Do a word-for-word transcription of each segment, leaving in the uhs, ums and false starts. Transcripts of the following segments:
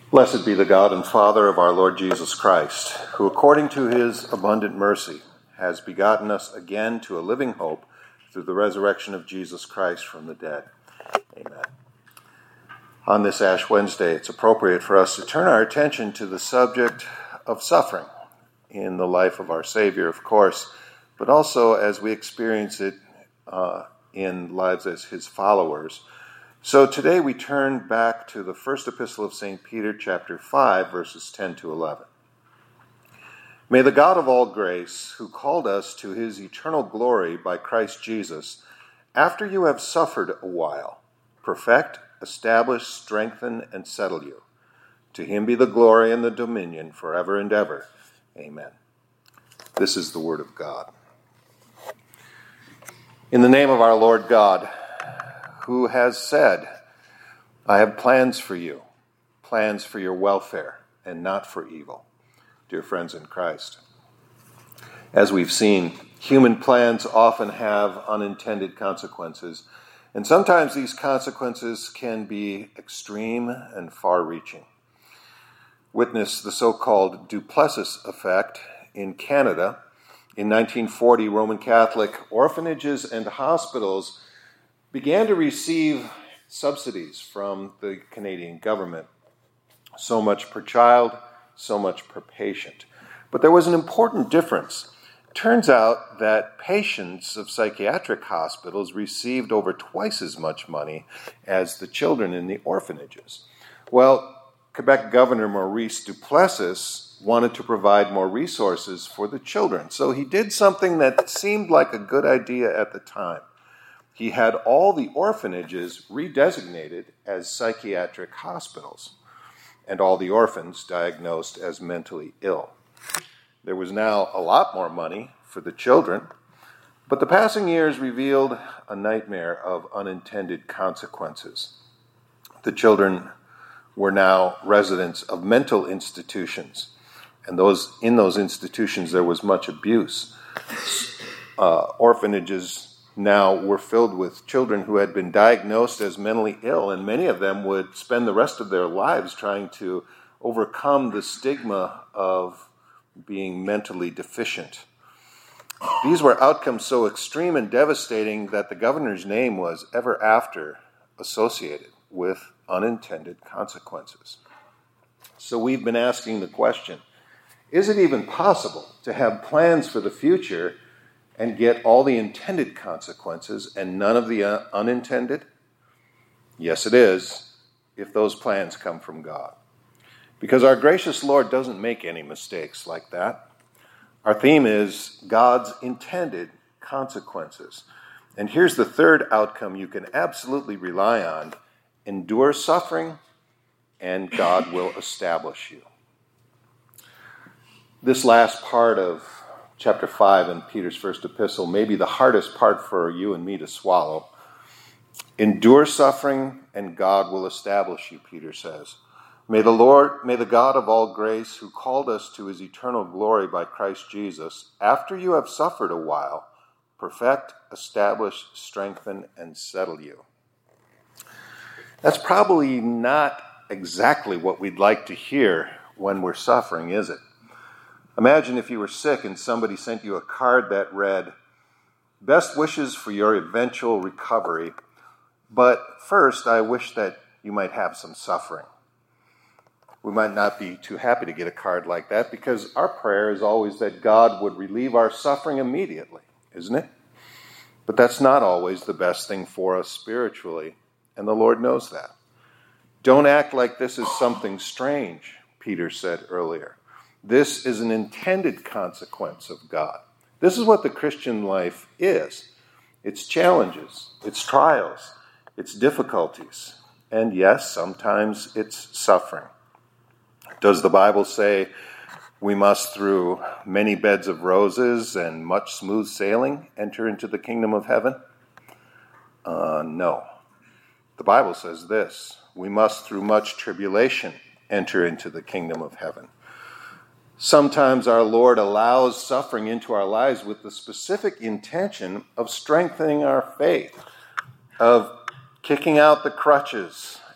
Blessed be the God and Father of our Lord Jesus Christ, who according to his abundant mercy has begotten us again to a living hope through the resurrection of Jesus Christ from the dead. Amen. On this Ash Wednesday, it's appropriate for us to turn our attention to the subject of suffering in the life of our Savior, of course, but also as we experience it uh, in lives as his followers. So today we turn back to the first epistle of Saint Peter, chapter five, verses ten to eleven. May the God of all grace, who called us to his eternal glory by Christ Jesus, after you have suffered a while, perfect, establish, strengthen, and settle you. To him be the glory and the dominion forever and ever. Amen. This is the word of God. In the name of our Lord God, who has said, I have plans for you, plans for your welfare and not for evil. Dear friends in Christ, as we've seen, human plans often have unintended consequences, and sometimes these consequences can be extreme and far-reaching. Witness the so-called Duplessis effect in Canada. In nineteen forty, Roman Catholic orphanages and hospitals began to receive subsidies from the Canadian government. So much per child, so much per patient. But there was an important difference. It turns out that patients of psychiatric hospitals received over twice as much money as the children in the orphanages. Well, Quebec Governor Maurice Duplessis wanted to provide more resources for the children. So he did something that seemed like a good idea at the time. He had all the orphanages redesignated as psychiatric hospitals and all the orphans diagnosed as mentally ill. There was now a lot more money for the children, but the passing years revealed a nightmare of unintended consequences. The children were now residents of mental institutions, and those in those institutions there was much abuse. Uh, orphanages now were filled with children who had been diagnosed as mentally ill, and many of them would spend the rest of their lives trying to overcome the stigma of being mentally deficient. These were outcomes so extreme and devastating that the governor's name was ever after associated with unintended consequences. So we've been asking the question, is it even possible to have plans for the future and get all the intended consequences and none of the uh, unintended? Yes, it is, if those plans come from God. Because our gracious Lord doesn't make any mistakes like that. Our theme is God's intended consequences. And here's the third outcome you can absolutely rely on. Endure suffering, and God will establish you. This last part of chapter five in Peter's first epistle may be the hardest part for you and me to swallow. Endure suffering, and God will establish you, Peter says. May the Lord, may the God of all grace, who called us to his eternal glory by Christ Jesus, after you have suffered a while, perfect, establish, strengthen, and settle you. That's probably not exactly what we'd like to hear when we're suffering, is it? Imagine if you were sick and somebody sent you a card that read, best wishes for your eventual recovery, but first I wish that you might have some suffering. We might not be too happy to get a card like that because our prayer is always that God would relieve our suffering immediately, isn't it? But that's not always the best thing for us spiritually, and the Lord knows that. Don't act like this is something strange, Peter said earlier. This is an intended consequence of God. This is what the Christian life is. It's challenges, it's trials, it's difficulties, and yes, sometimes it's suffering. Does the Bible say we must, through many beds of roses and much smooth sailing, enter into the kingdom of heaven? Uh, no. The Bible says this, we must, through much tribulation, enter into the kingdom of heaven. Sometimes our Lord allows suffering into our lives with the specific intention of strengthening our faith, of kicking out the crutches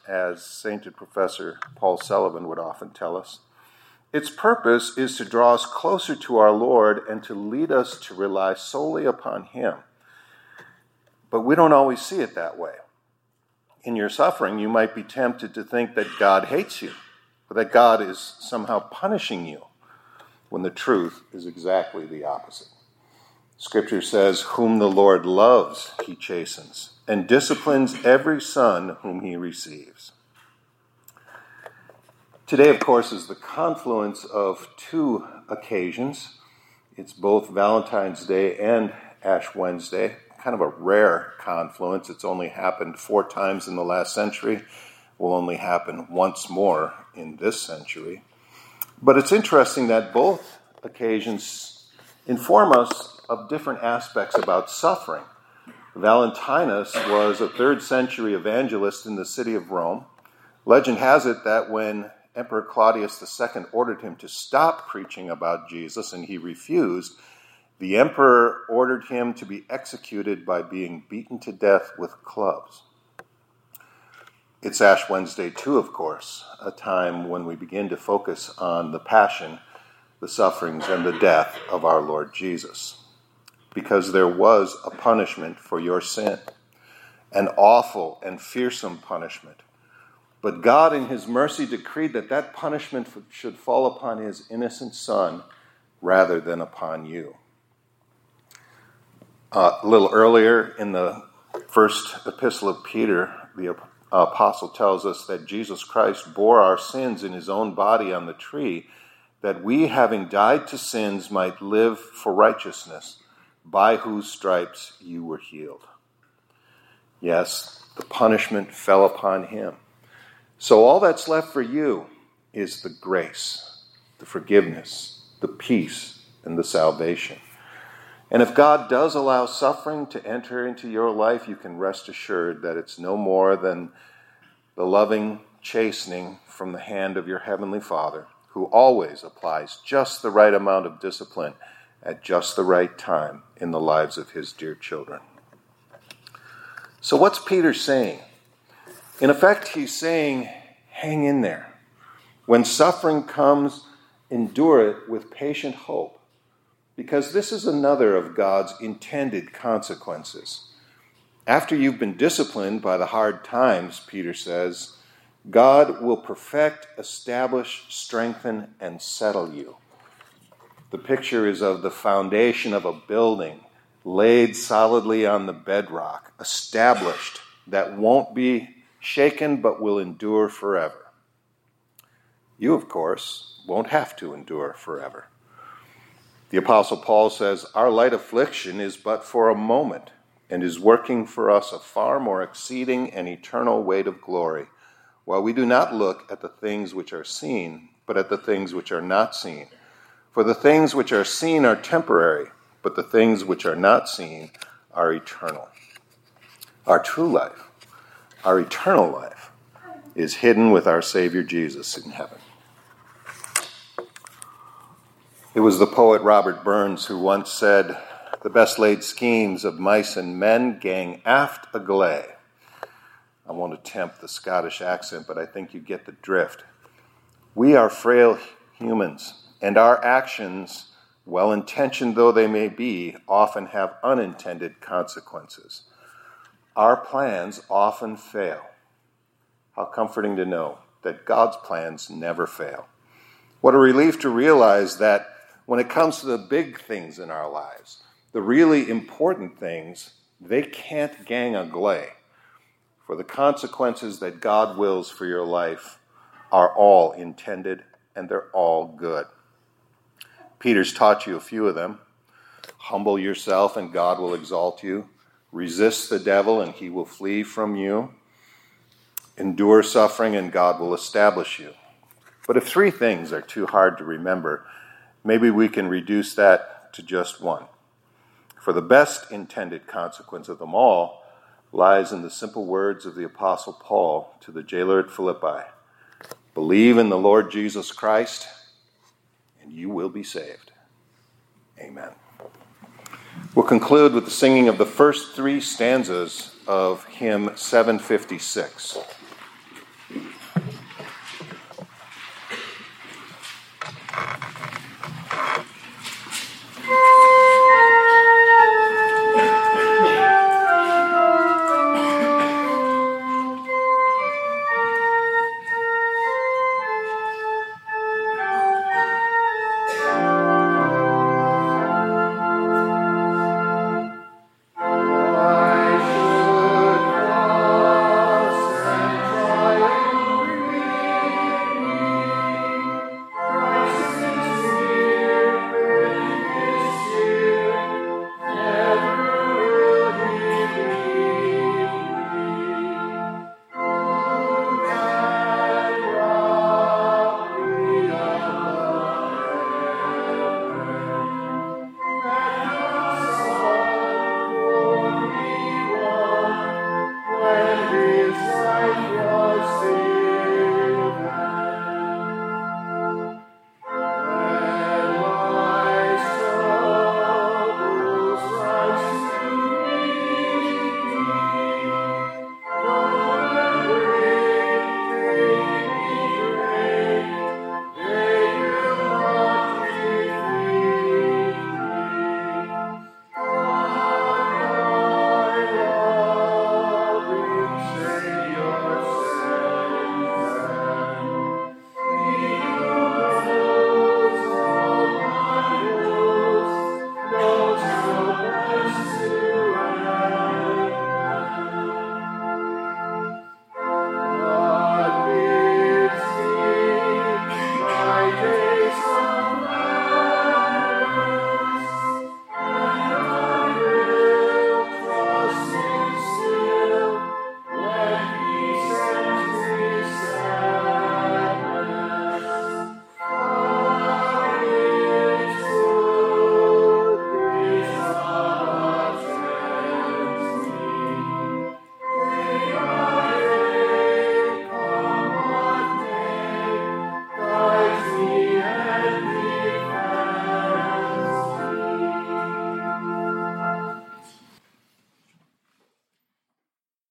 as sainted Professor Paul Sullivan would often tell us. Its purpose is to draw us closer to our Lord and to lead us to rely solely upon Him. But we don't always see it that way. In your suffering, you might be tempted to think that God hates you, or that God is somehow punishing you, when the truth is exactly the opposite. Scripture says, "Whom the Lord loves, He chastens, and disciplines every son whom He receives." Today, of course, is the confluence of two occasions. It's both Valentine's Day and Ash Wednesday, kind of a rare confluence. It's only happened four times in the last century. Will only happen once more in this century. But it's interesting that both occasions inform us of different aspects about suffering. Valentinus was a third century evangelist in the city of Rome. Legend has it that when Emperor Claudius the Second ordered him to stop preaching about Jesus and he refused, the emperor ordered him to be executed by being beaten to death with clubs. It's Ash Wednesday too, of course, a time when we begin to focus on the passion, the sufferings, and the death of our Lord Jesus. Because there was a punishment for your sin, an awful and fearsome punishment. But God in His mercy decreed that that punishment should fall upon His innocent Son rather than upon you. Uh, a little earlier in the first epistle of Peter, the apostle tells us that Jesus Christ bore our sins in His own body on the tree, that we, having died to sins, might live for righteousness, by whose stripes you were healed. Yes, the punishment fell upon Him. So all that's left for you is the grace, the forgiveness, the peace, and the salvation. And if God does allow suffering to enter into your life, you can rest assured that it's no more than the loving chastening from the hand of your Heavenly Father, who always applies just the right amount of discipline at just the right time in the lives of His dear children. So what's Peter saying? In effect, he's saying, hang in there. When suffering comes, endure it with patient hope, because this is another of God's intended consequences. After you've been disciplined by the hard times, Peter says, God will perfect, establish, strengthen, and settle you. The picture is of the foundation of a building laid solidly on the bedrock, established, that won't be shaken but will endure forever. You, of course, won't have to endure forever. The Apostle Paul says, our light affliction is but for a moment and is working for us a far more exceeding and eternal weight of glory, while we do not look at the things which are seen, but at the things which are not seen. For the things which are seen are temporary, but the things which are not seen are eternal. Our true life, our eternal life, is hidden with our Savior Jesus in heaven. It was the poet Robert Burns who once said, the best laid schemes of mice and men gang aft agley. I won't attempt the Scottish accent, but I think you get the drift. We are frail humans, and our actions, well-intentioned though they may be, often have unintended consequences. Our plans often fail. How comforting to know that God's plans never fail. What a relief to realize that when it comes to the big things in our lives, the really important things, they can't gang agley. For the consequences that God wills for your life are all intended and they're all good. Peter's taught you a few of them. Humble yourself and God will exalt you. Resist the devil and he will flee from you. Endure suffering and God will establish you. But if three things are too hard to remember, maybe we can reduce that to just one. For the best intended consequence of them all lies in the simple words of the Apostle Paul to the jailer at Philippi. Believe in the Lord Jesus Christ, and you will be saved. Amen. We'll conclude with the singing of the first three stanzas of hymn seven fifty-six.